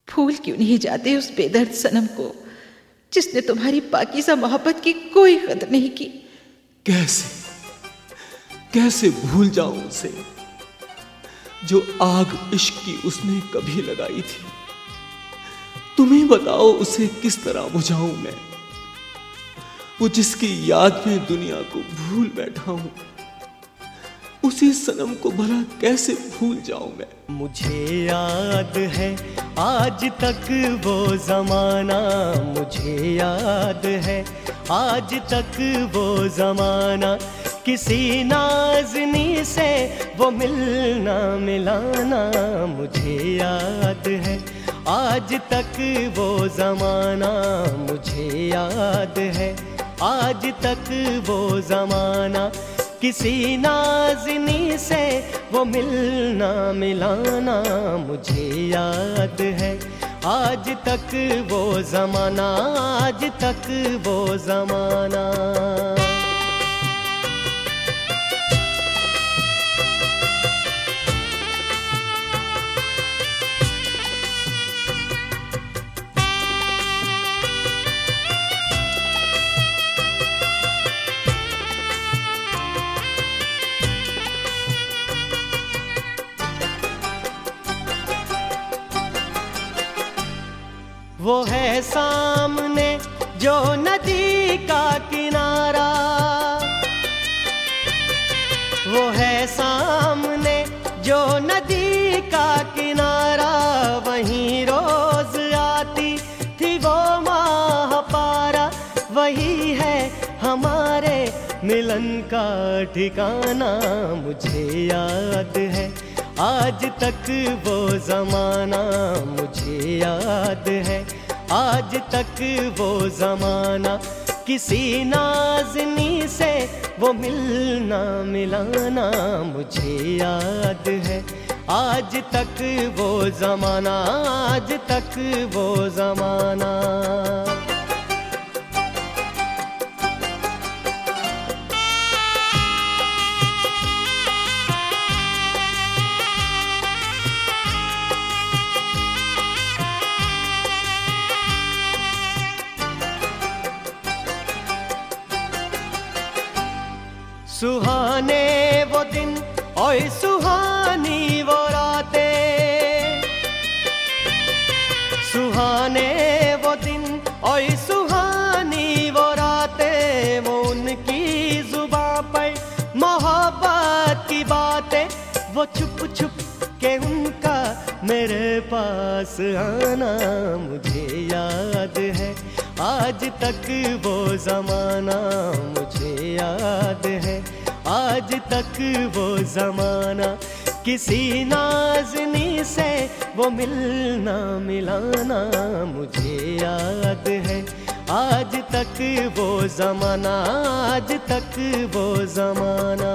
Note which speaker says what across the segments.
Speaker 1: भूल क्यों नहीं जाते उस बेदर्द सनम को जिसने तुम्हारी पाकीज़ा मोहब्बत की कोई कदर नहीं की।
Speaker 2: कैसे भूल जाऊं उसे जो आग इश्क की उसने कभी लगाई थी। तुम्हें बताओ उसे किस तरह बुझाऊं मैं, वो जिसकी याद में दुनिया को भूल बैठा हूं। उसी सनम को भला कैसे भूल जाऊं मैं।
Speaker 3: मुझे याद है आज तक वो जमाना, मुझे याद है आज तक वो जमाना। किसी नाज़नी से वो मिलना मिलाना, मुझे याद है आज तक वो जमाना। मुझे याद है आज तक वो जमाना। किसी नाज़नी से वो मिलना मिलाना, मुझे याद है आज तक वो जमाना, आज तक वो जमाना। वो है सामने जो नदी का किनारा, वो है सामने जो नदी का किनारा। वहीं रोज आती थी वो महापारा, वही है हमारे मिलन का ठिकाना। मुझे याद है आज तक वो जमाना, मुझे याद है आज तक वो जमाना। किसी नाज़नी से वो मिलना मिलाना, मुझे याद है आज तक वो जमाना, आज तक वो जमाना। सुहाने वो दिन और सुहानी वो रातें, सुहाने वो दिन और सुहानी वो रातें। वो उनकी जुबां पर मोहब्बत की बातें, वो छुप छुप के उनका मेरे पास आना। मुझे याद है आज तक वो जमाना, मुझे याद है आज तक वो जमाना। किसी नाज़नी से वो मिलना मिलाना, मुझे याद है आज तक वो जमाना, आज तक वो जमाना।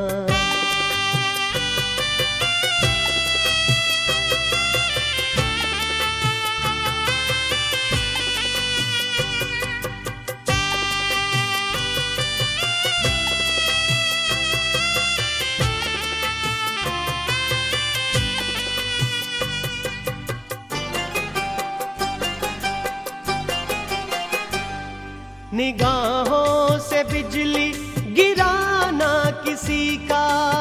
Speaker 3: निगाहों से बिजली गिराना किसी का,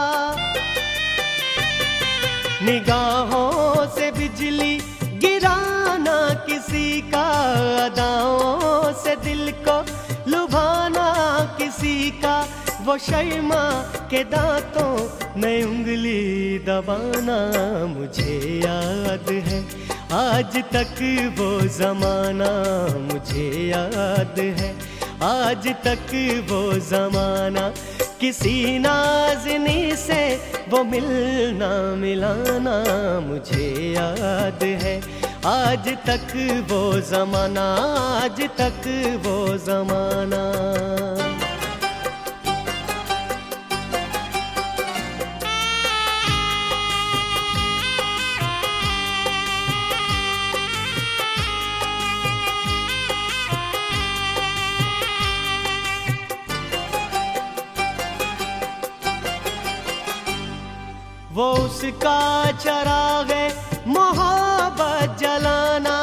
Speaker 3: निगाहों से बिजली गिराना किसी का। अदाओं से दिल को लुभाना किसी का, वो शर्मा के दांतों में उंगली दबाना। मुझे याद है आज तक वो जमाना, मुझे याद है आज तक वो जमाना। किसी नाज़नी से वो मिलना मिलाना, मुझे याद है आज तक वो जमाना, आज तक वो जमाना। वो उसका चराग है मोहब्बत जलाना,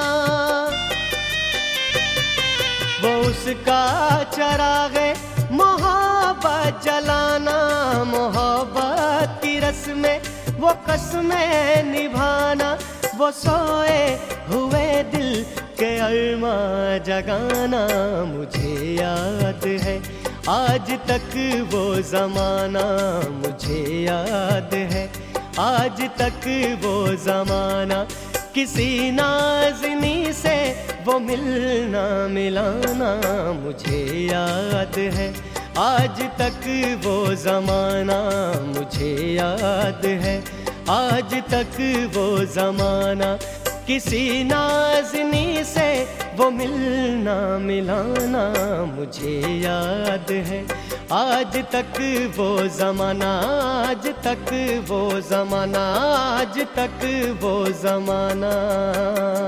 Speaker 3: उसका चरागे मोहब्बत जलाना, मोहब्बत की रस्में वो कसमें निभाना, वो सोए हुए दिल के अरमा जगाना। मुझे याद है आज तक वो ज़माना, मुझे याद है आज तक वो ज़माना। किसी नाज़नी से वो मिलना मिलाना, मुझे याद है आज तक वो ज़माना, मुझे याद है आज तक वो ज़माना। किसी नाज़नी से वो मिलना मिलाना, मुझे याद है आज तक वो ज़माना, आज तक वो ज़माना, आज तक वो ज़माना।